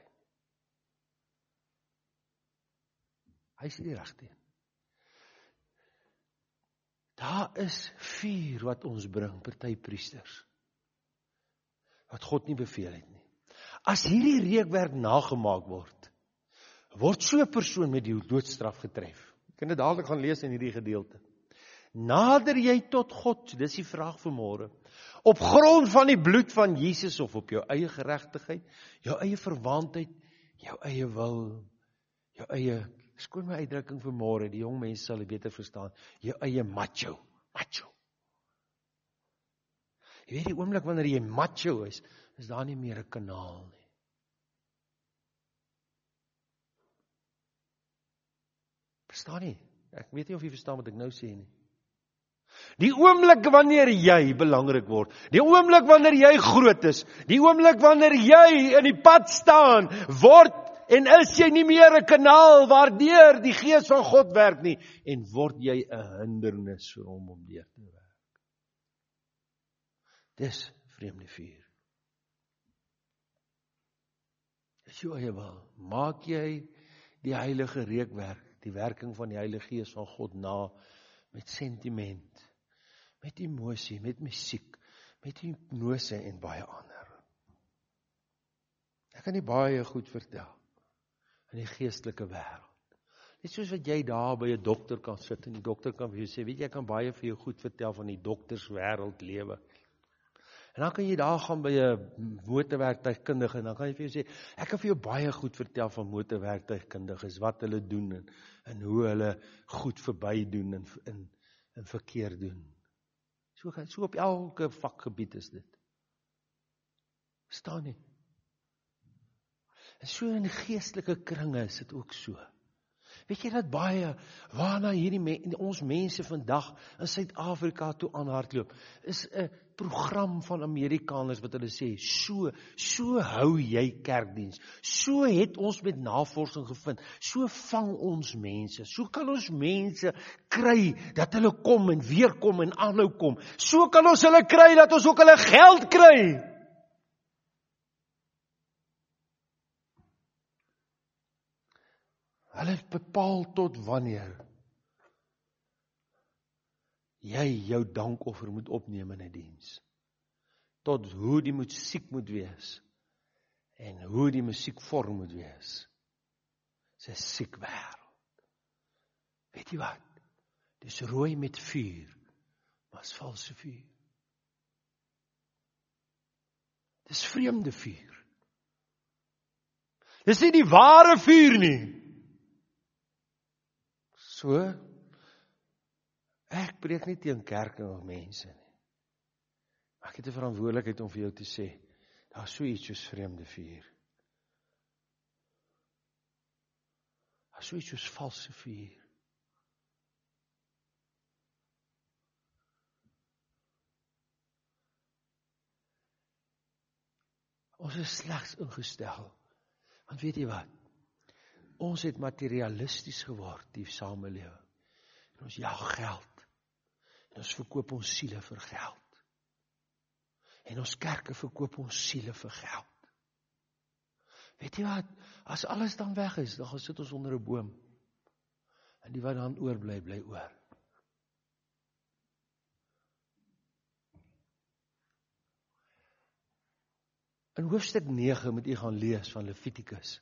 Hy is die regte een. Daar is vuur wat ons bring, party priesters, wat God nie beveel het nie. As hierdie reukwerk nagemaak word, word so 'n persoon met die doodstraf getref. Jy kan dit dadelik gaan lees in hierdie gedeelte. Nader jy tot God, dis die vraag vanmôre, op grond van die bloed van Jesus of op jou eie geregtigheid, jou eie verwantheid, jou eie wil, jou eie, skoon my uitdrukking vanmôre, die jong mense sal dit beter verstaan, jou eie macho, macho. Jy weet die oomblik wanneer jy macho is, is daar nie meer 'n kanaal nie. Verstaan nie? Ek weet nie of jy verstaan wat ek nou sê nie. Die oomblik wanneer jy belangrik word, die oomblik wanneer jy groot is, die oomblik wanneer jy in die pad staan, word en is jy nie meer 'n kanaal waardeur die Gees van God werk nie, en word jy 'n hindernis vir hom om deur te werk. Dis vreemde vuur. Dis jou eie wil. Maak jy die heilige reukwerk, die werking van die Heilige Gees van God na, met sentiment, met emosie, met musiek, met hipnose en baie ander. Ek kan nie baie goed vertel in die geestelike wêreld. Net soos wat jy daar by 'n dokter kan sit en die dokter kan vir jou sê, weet jy, ek kan baie vir jou goed vertel van die dokterswêreld lewe. En dan kan jy daar gaan by 'n motorwerktuigkundige en dan kan jy vir jou sê, ek kan vir jou baie goed vertel van motorwerktuigkundiges, wat hulle doen en, en hoe hulle goed verby doen en, en, en verkeer doen. So, so op elke vakgebied is dit. Verstaan nie? En so in die geestelike kringe is dit ook so. Weet jy dat baie, waarna hierdie men, ons mense vandag in Suid-Afrika toe aanhardloop, is 'n program van Amerikaners wat hulle sê, so, so hou jy kerkdiens, so het ons met navorsing gevind, so vang ons mense, so kan ons mense kry, dat hulle kom en weer kom en aanhou kom, so kan ons hulle kry, dat ons ook hulle geld kry. Hulle bepaal tot wanneer jy jou dankoffer moet opneem in 'n diens. Tot hoe die musiek moet wees. En hoe die musiekvorm moet wees. Dis 'n siek wêreld. Weet jy wat? Dis rooi met vuur, maar is valse vuur. Dis vreemde vuur. Dis nie die ware vuur nie. So, ek preek nie teen kerke of mense nie. Maar ek het 'n verantwoordelikheid om vir jou te sê, daar is so iets soos vreemde vuur. Daar is so iets soos valse vuur. Ons is slegs ingestel. Want weet jy wat? Ons het materialisties geword, die samelewing. En ons jag geld. En ons verkoop ons siele vir geld. En ons kerke verkoop ons siele vir geld. Weet jy wat? As alles dan weg is, dan gaan sit ons onder 'n boom. En die wat dan oorbly, bly oor. In hoofstuk nege moet u gaan lees van Levitikus.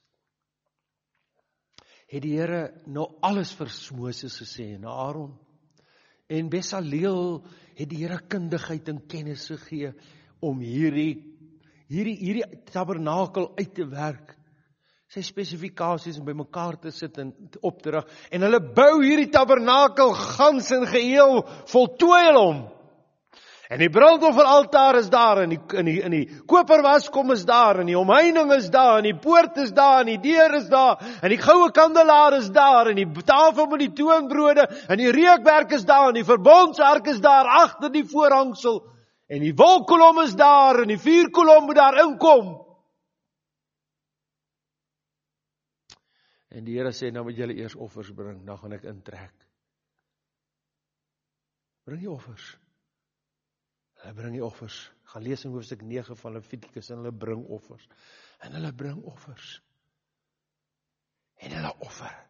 Het die Here nou alles vir Moses gesê en Aaron. En Besaleel het die Here kundigheid en kennis gegee om hierdie hierdie hierdie tabernakel uit te werk. Sy spesifikasies en bymekaar te sit en op te rig. En hulle bou hierdie tabernakel gans en geheel, voltooi hulle hom. En die brandofferaltaar is daar, en die, in die, in die koperwaskom is daar, en die omheining is daar, en die poort is daar, en die deur is daar, en die goue kandelaar is daar, en die tafel met die toonbrode, en die reukwerk is daar, en die verbondsark is daar, agter die voorhangsel, en die wolkkolom is daar, en die vuurkolom moet daar inkom. En die Here sê, nou moet julle eers offers bring, dan gaan ek intrek. Bring die offers. Hulle bring die offers. Gaan lees in hoofstuk nege van Levitikus en hulle bring offers. En hulle bring offers. En hulle offer.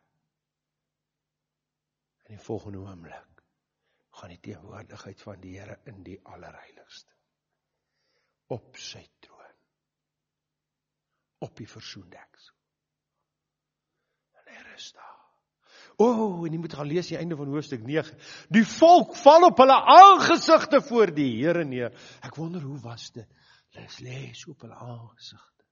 In die volgende oomblik gaan die teenwoordigheid van die Here in die allerheiligste. Op sy troon. Op die versoendeksel. En hy rus daar. O, oh, en jy moet gaan lees die einde van hoofstuk nege. Die volk val op hulle aangesigte voor die Here neer. Ek wonder hoe was dit? Hulle lees op hulle aangesigte.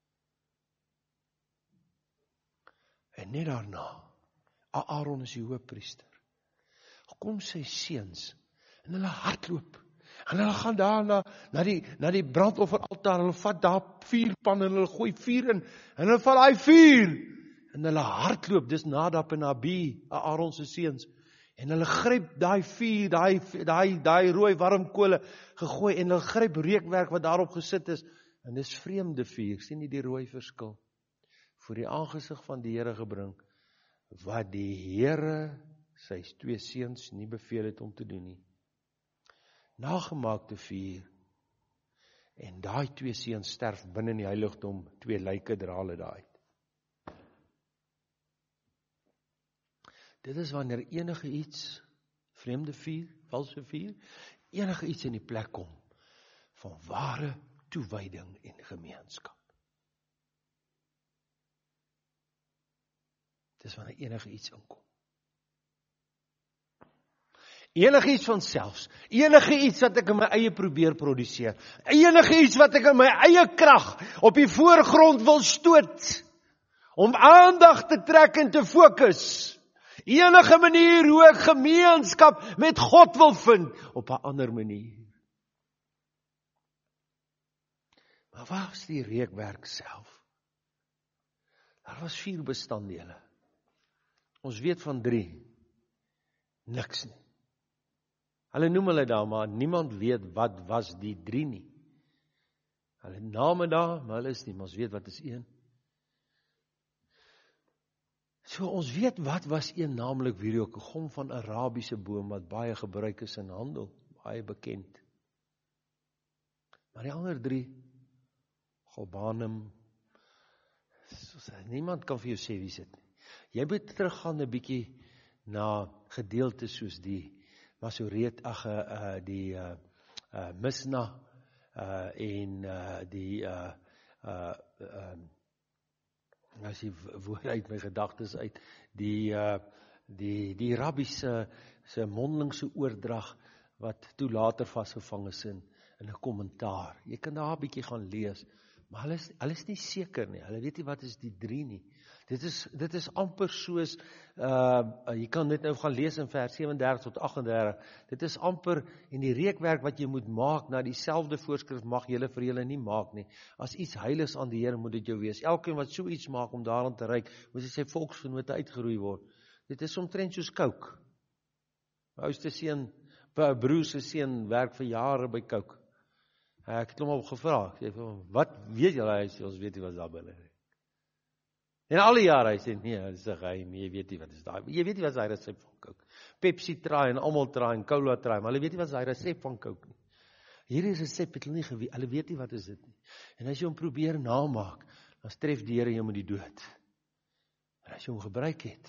En net daarna, Aaron is die hoofpriester. Kom sy seuns en hulle hardloop. En hulle gaan daar na, na die, na die brandofferaltaar. Hulle vat daar vuurpan en hulle gooi vuur in. En hulle vat daai vuur. En hulle hardloop, dis Nadab en Abi, Aaron se seuns. En hulle gryp daai vuur, daai daai daai rooi warm kole gegooi en hulle gryp reukwerk wat daarop gesit is. En dis vreemde vuur, sien jy die rooi verskil? Voor die aangesig van die Here gebring, wat die Here sy twee seuns nie beveel het om te doen nie. Nagemaakte vuur. En daai twee seuns sterf binne in die heiligdom, twee lyke dra hulle daai. Dit is wanneer enige iets, vreemde vuur, valse vuur, enige iets in die plek kom, van ware toewyding en gemeenskap. Dit is wanneer enige iets inkom. Enige iets van selfs, enige iets wat ek in my eie probeer produseer, enige iets wat ek in my eie krag op die voorgrond wil stoot, om aandag te trek en te fokus. Enige manier hoe ek gemeenskap met God wil vind, op 'n ander manier. Maar waar is die reukwerk self? Daar was vier bestanddele. Ons weet van drie. Niks nie. Hulle noem hulle daar, maar niemand weet wat was die drie nie. Hulle name daar, maar hulle is nie, maar ons weet wat is een. So ons weet wat was een, naamlik wierook, 'n gom van Arabiese boom, wat baie gebruik is in handel, baie bekend. Maar die ander drie, galbanum, niemand kan vir jou sê wie sit nie. Jy moet teruggaan 'n bietjie na gedeeltes soos die Masoreet, ag uh, die uh, uh, Misna uh, en uh, die uh, uh, uh, as die woord uit my gedagtes uit, die uh, die die rabbies se se mondelingse oordrag wat toe later vasgevang is in in 'n kommentaar. Jy kan daar 'n bietjie gaan lees, maar hulle is hulle is nie seker nie. Hulle weet nie wat is die drie nie. Dit is dit is amper soos uh jy kan dit nou gaan lees in vers sewendertig tot agtendertig. Dit is amper en die reekwerk wat jy moet maak na dieselfde voorskrif mag julle vir julle nie maak nie. As iets heiligs aan die Here moet dit jou wees. Elkeen wat so iets maak om daaraan te reik, moet sy volksvennote uitgeroei word. Dit is omtrent soos kook. My oudste seun, broer se seun werk vir jare by kook. Ek het hom al gevra, ek sê, wat weet julle? Hy sê, ons weet nie wat daar binne is. En al die jare, hy sê, nee, dit is 'n geheim, jy weet nie wat is daar. Jy weet nie wat is hy resep van kook. Pepsi traai en almal traai en cola traai, maar hulle weet nie wat is hy resep van kook nie. Hierdie resep het hulle nie geweet, hulle weet nie wat is dit nie. En as jy hom probeer namaak, dan tref die Here jou met die dood. En as jy hom gebruik het,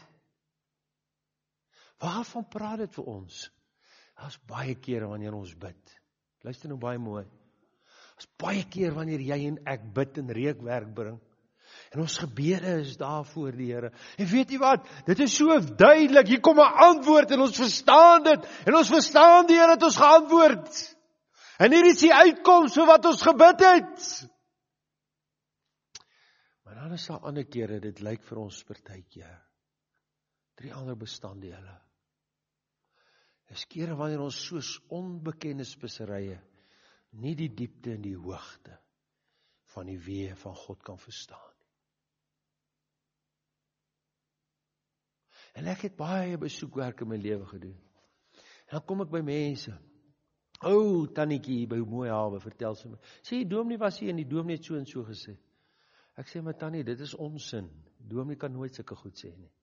waarvan praat dit vir ons? Daar's baie kere wanneer ons bid. Luister nou baie mooi. Daar's baie keer wanneer jy en ek bid en reekwerk bring. En ons gebede is daar voor die Here. En weet jy wat? Dit is so duidelik. Hier kom 'n antwoord en ons verstaan dit. En ons verstaan die Here het ons geantwoord. En hier is die uitkoms vir wat ons gebid het. Maar dan is daar ander kere, dit lyk vir ons partykeer. Drie ander bestanddele. Dis kere wanneer ons soos onbekende speserye nie die diepte en die hoogte van die weë van God kan verstaan. En ek het baie besoekwerk in my lewe gedoen. En dan kom ek by mense. O, oh, tannetjie by Mooi Hawe, vertel sy my. Sê, die dominee was hier en die dominee het so en so gesê. Ek sê, maar tannie, dit is onsin. Die dominee kan nooit sulke goed sê nie.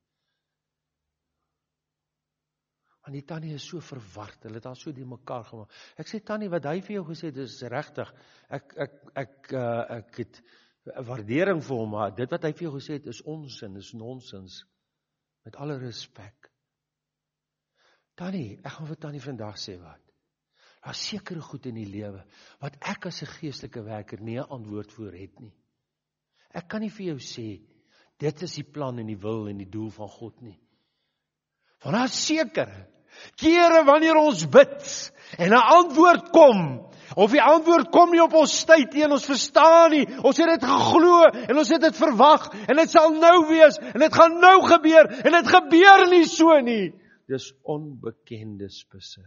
Want die tannie is so verward, hulle het al so die mekaar gemaak. Ek sê, tannie, wat hy vir jou gesê het, is regtig. Ek, ek, ek, uh, ek het waardering vir hom, maar dit wat hy vir jou gesê het, is onsin, is nonsens. Met alle respek. Tannie, ek gaan vir tannie vandag sê wat. Daar is sekere goed in die lewe, wat ek as 'n geestelike werker nie 'n antwoord voor het nie. Ek kan nie vir jou sê, dit is die plan en die wil en die doel van God nie. Want daar is sekere kere wanneer ons bid en 'n antwoord kom, of die antwoord kom nie op ons tyd nie en ons verstaan nie, ons het dit geglo en ons het dit verwag en dit sal nou wees en dit gaan nou gebeur en dit gebeur nie so nie. Dis onbekende speserye.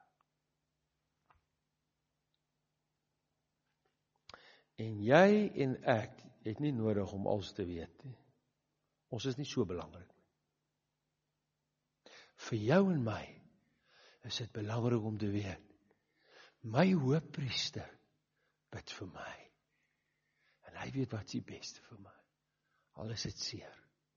En jy en ek het nie nodig om alles te weet nie. Ons is nie so belangrik. Vir jou en my is dit belangrik om te weet, my hoëpriester bid vir my. En hy weet wat is die beste vir my. Al is dit seer.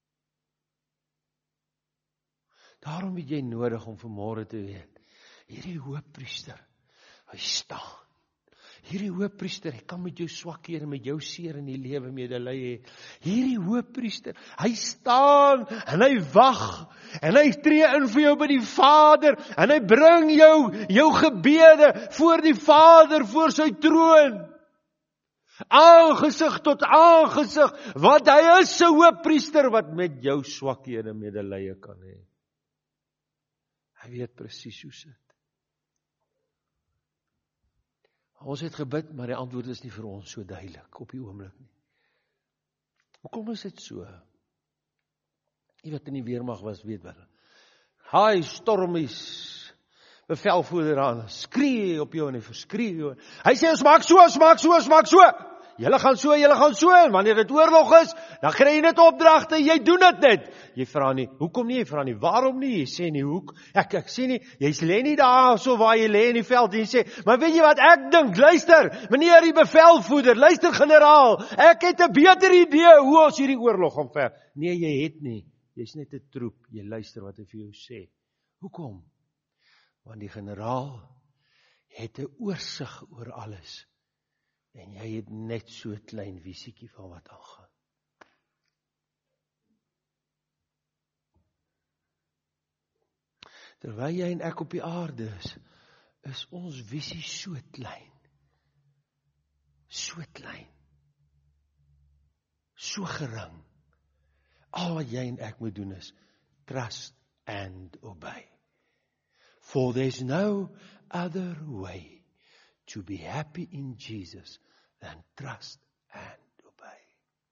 Daarom het jy nodig om vanmôre te weet, hierdie hoëpriester, hy staan. Hierdie hoëpriester, hy kan met jou swakhede, met jou seer in die lewe medelee hê. Hierdie hoëpriester, hy staan en hy wag en hy tree in vir jou by die Vader en hy bring jou jou gebede voor die Vader, voor sy troon. Aangesig tot aangesig, want hy is 'n hoëpriester wat met jou swakhede medelee kan hê. Hy weet presies hoe sit. Ons het gebid, maar die antwoord is nie vir ons so duidelik op die oomblik nie. Hoekom is dit so? Jy wat in die weermag was, weet wel. Hy stormies, bevelvoerder aan, skree op jou en hy verskree jou. Hy sê, ons maak so, ons maak so, ons maak so. julle gaan so, julle gaan so, en wanneer dit oorlog is, dan kry jy net opdragte, jy doen dit net. Jy vra nie, hoekom nie, jy vra nie, waarom nie, jy sê nie, hoe, ek, ek sê nie, jy lê nie daar, so waar jy lê in die veld, en jy sê, maar weet jy wat ek dink, luister, meneer die bevelvoerder, luister generaal, ek het 'n beter idee, hoe ons hierdie oorlog gaan ver. Nee, jy het nie, jy's net 'n troep, jy luister wat hy vir jou sê. Hoekom? Want die generaal het 'n oorsig oor alles. En jy het net so 'n klein visiekie van wat aangaan. Terwyl jy en ek op die aarde is, is ons visie so klein. So klein. So gering. Al wat jy en ek moet doen is, trust and obey. For there's no other way to be happy in Jesus than trust and obey.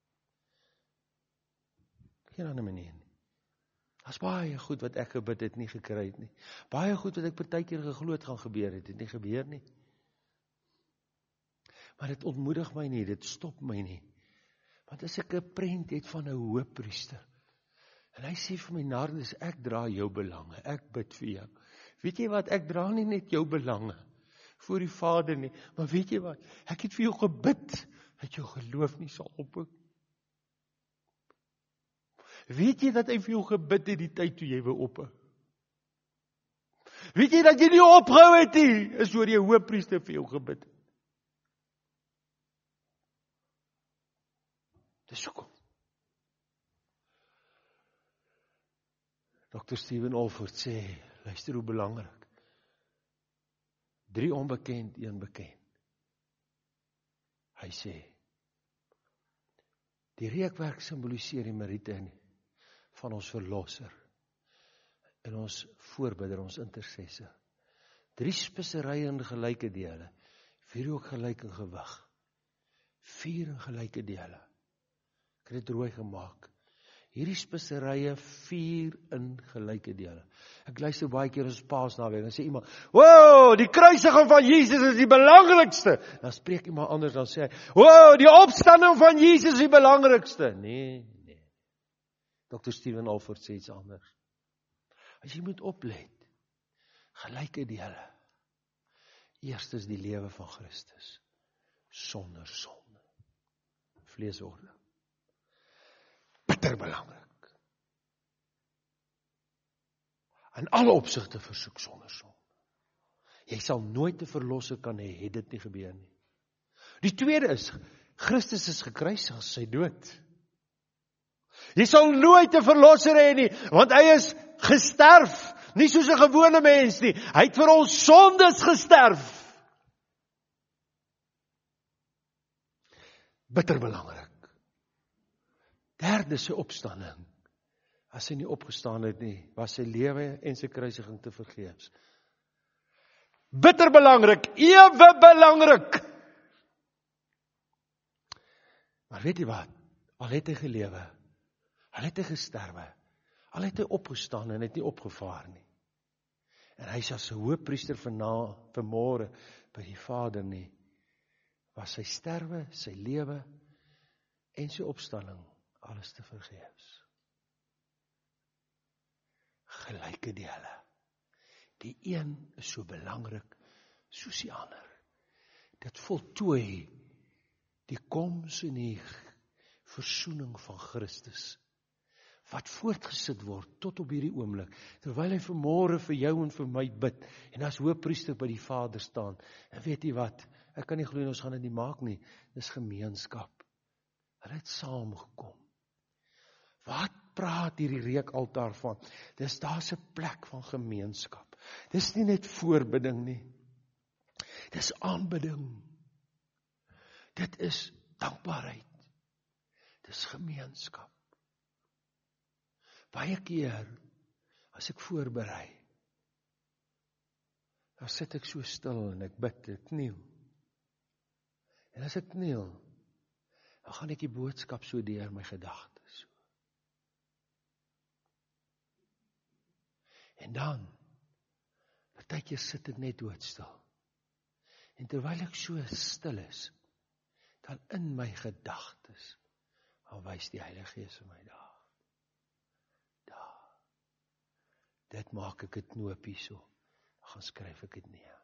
Geen ander manier nie. Daar's baie goed wat ek gebid het, nie gekry het nie. Baie goed wat ek partykeer geglo het gaan gebeur het, het nie gebeur nie. Maar dit ontmoedig my nie, dit stop my nie. Want as ek 'n prent het van 'n hoëpriester, en hy sê vir my, Nardus, ek dra jou belange, ek bid vir jou. Weet jy wat, ek dra nie net jou belange voor die Vader nie, maar weet jy wat, ek het vir jou gebid, dat jou geloof nie sal ophou. Weet jy dat hy vir jou gebid het die tyd toe jy wou ophou? Weet jy dat jy nie opgehou het nie, is oor jou hoëpriester vir jou gebid het. Dis hoekom. dokter Stephen Olford sê, luister hoe belangrik. Drie onbekend, een bekend. Hy sê, die reukwerk simboliseer die meriete van ons verlosser en ons voorbidder, ons intercessor. Drie speserye in gelyke dele, vier ook gelyk in gewig. Vier in gelyke dele. Ek het dit rooi gemaak. Hierdie speserye vier in gelyke dele. Ek luister baie keer ons Paasnaweek, dan sê iemand, wow, die kruisiging van Jesus is die belangrikste. Dan spreek iemand anders, dan sê hy, wow, die opstanding van Jesus is die belangrikste. Nee, nee. dokter Stephen Olford sê iets anders. As jy moet oplet, gelyke dele. Eerst is die lewe van Christus, sonder sonde. Vleesorde. Bitter belangrik. In alle opsigte versoek sonder sonde. Jy sal nooit 'n verlosser kan hê, het dit nie gebeur nie. Die tweede is, Christus is gekruisig as sy dood. Jy sal nooit 'n verlosser hê nie, want hy is gesterf, nie soos 'n gewone mens nie. Hy het vir ons sondes gesterf. Bitter belangrik. Derde se opstanding. As hy nie opgestaan het nie, was sy lewe en sy kruisiging te vergeefs. Bitter belangrik, ewe belangrik. Maar weet jy wat? Al het hy gelewe, al het hy gesterwe, al het hy opgestaan en het nie opgevaar nie. En hy is as 'n hoëpriester vanmôre by die Vader nie, was sy sterwe, sy lewe en sy opstanding alles te vergeefs. Gelyke dele. Die een is so belangrik soos die ander. Dit voltooi die koms en die versoening van Christus, wat voortgesit word tot op hierdie oomblik, terwyl hy vanmôre vir jou en vir my bid, en as hoëpriester by die Vader staan, en weet jy wat, ek kan nie glo ons gaan dit nie maak nie, dis gemeenskap. Hulle het saamgekom. Wat praat hierdie reukaltaar van? Dis daar's 'n plek van gemeenskap. Dis nie net voorbidding nie. Dis aanbidding. Dit is dankbaarheid. Dis gemeenskap. Baie keer, as ek voorberei, dan sit ek so stil en ek bid, ek kniel. En as ek kniel, dan gaan ek die boodskap so deur my gedagtes. En dan, partykeer sit ek net doodstil. En terwyl ek so stil is, dan in my gedagtes, dan wys die Heilige Gees vir my daar. Daar. Dit maak ek 'n knoopie so. Dan gaan skryf ek dit neer.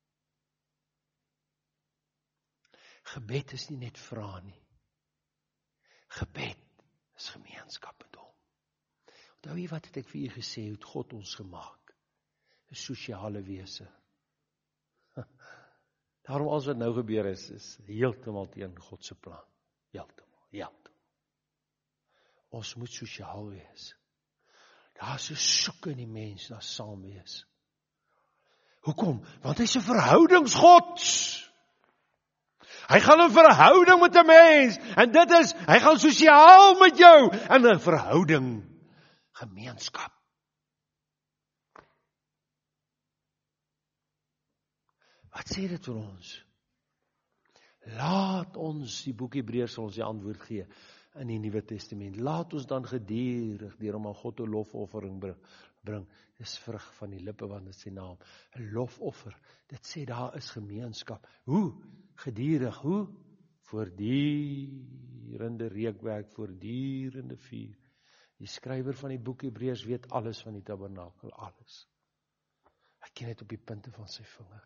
Gebed is nie net vra nie. Gebed is gemeenskap met hom. Onthou jy wat het ek vir u gesê, hoe het God ons gemaak? 'n Sosiale wese. Daarom alles wat nou gebeur is, is heeltemal teen God se plan. Heeltemal, heeltemal. Ons moet sosiaal wees. Daar is 'n soek in die mens na saam wees. Hoekom? Want hy's 'n verhoudingsgod. Hy gaan 'n verhouding met 'n mens, en dit is, hy gaan sosiaal met jou, in 'n verhouding, gemeenskap. Wat sê dit vir ons? Laat ons, die boek Hebreërs sal ons die antwoord gee, in die Nuwe Testament, laat ons dan geduldig, deur om aan God 'n lofoffering bring, dis vrug van die lippe, want dit is sy naam, 'n lofoffer, dit sê daar is gemeenskap. Hoe? Geduldig, hoe? Voortdurende reukwerk, voortdurende vuur. Die skrywer van die boek Hebreërs weet alles van die tabernakel, alles. Hy ken dit op die punte van sy vinger.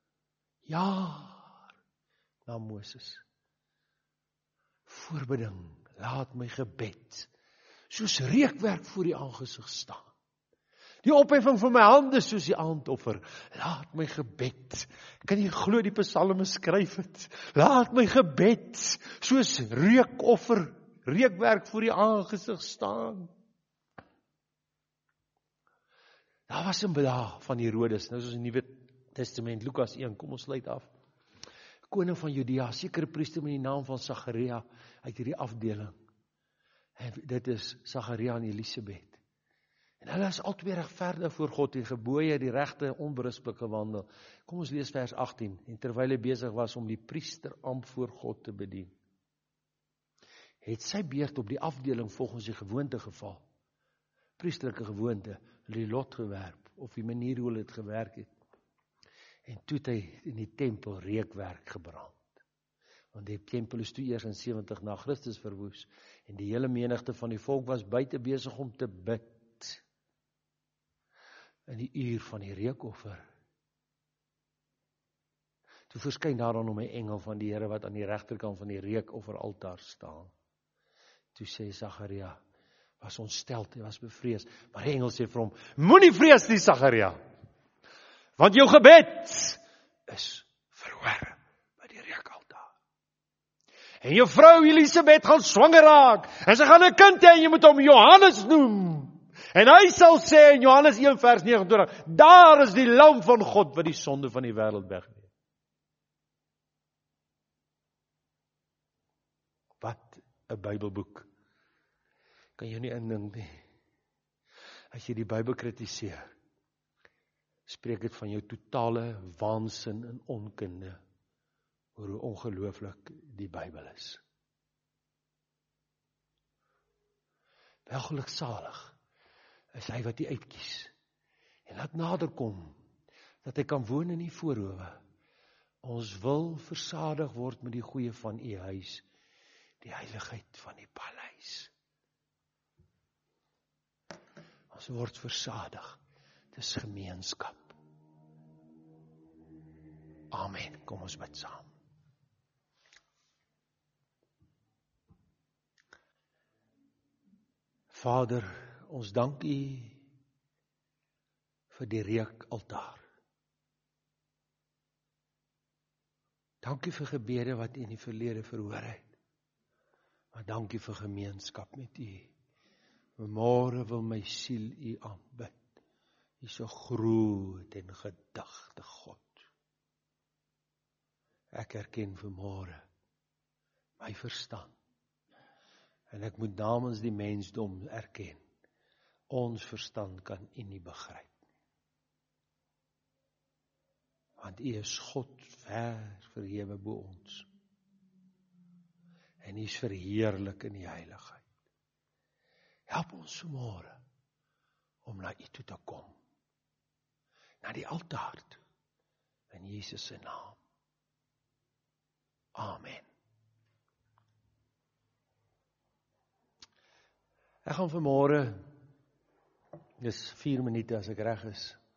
Jaar na Moses. Voorbeding, laat my gebed soos reukwerk voor die aangesig staan. Die opheffing van my hande soos die aandoffer. Laat my gebed. Kan jy glo die psalme skryf het? Laat my gebed soos reukoffer, reukwerk voor die aangesig staan. Daar was 'n bedaag van Herodes, nou soos in die Nuwe Testament, Lukas een, kom ons sluit af. Koning van Judea, sekere priester met die naam van Sagaria, uit hierdie afdeling. En dit is Sagaria en Elisabeth. En hulle is albei regverdig voor God, die gebooie, die regte, onberispelik gewandel. Kom ons lees vers agttien. En terwyl hy besig was om die priesterampt voor God te bedien, het sy beurt op die afdeling volgens die gewoonte geval. Priesterlike gewoonte, die lot gewerp, of die manier hoe hulle het gewerk het. En toe het hy in die tempel reukwerk gebrand. Want die tempel is toe eers in sewentig na Christus verwoes, en die hele menigte van die volk was buite besig om te bid, in die uur van die reukoffer. Toe verskyn daar dan om 'n engel van die Here wat aan die regterkant van die reukofferaltaar staan. Toe sê Sagaria, was ontsteld, hy was bevrees, maar die engel sê vir hom, moenie vrees nie, Sagaria, want jou gebed is verhoor by die reukaltaar. En jou vrou Elisabeth gaan swanger raak, en sy gaan 'n kind hê, en jy moet hom Johannes noem. En hy sal sê in Johannes een vers vyf negenentwintig, daar is die lam van God wat die sonde van die wêreld wegneem. Wat 'n Bybelboek. Kan jy nie indink nie. As jy die Bybel kritiseer, spreek dit van jou totale waansin en onkunde oor hoe ongelooflik die Bybel is. Wel geluksalig is hy wat hy uitkies en laat naderkom, dat hy kan woon in die voorhoewe. Ons wil versadig word met die goeie van u huis, die heiligheid van die paleis. Ons word versadig, dit is gemeenskap. Amen, kom ons bid saam. Vader, ons dank u vir die reukaltaar. Dankie vir gebede wat u in die verlede verhoor het. Maar dankie vir gemeenskap met u. Vanmôre wil my siel u aanbid. U is so groot en gedagte God. Ek erken vanmôre my verstand. En ek moet namens die mensdom erken, ons verstand kan u nie begryp. Want u is God ver verhewe bo ons. En u is verheerlik in die heiligheid. Help ons vanmôre om na u toe te kom. Na die altaar toe. In Jesus se naam. Amen. Ek gaan vanmôre, dis vier minute as ek reg is,